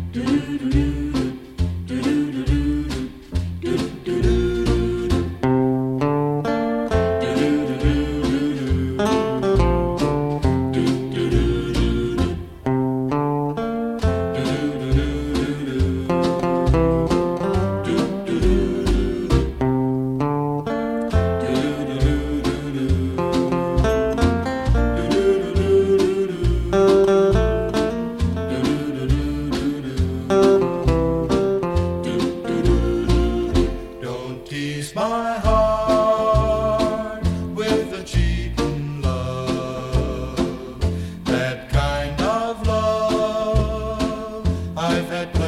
Tease my heart with a cheating love, that kind of love I've had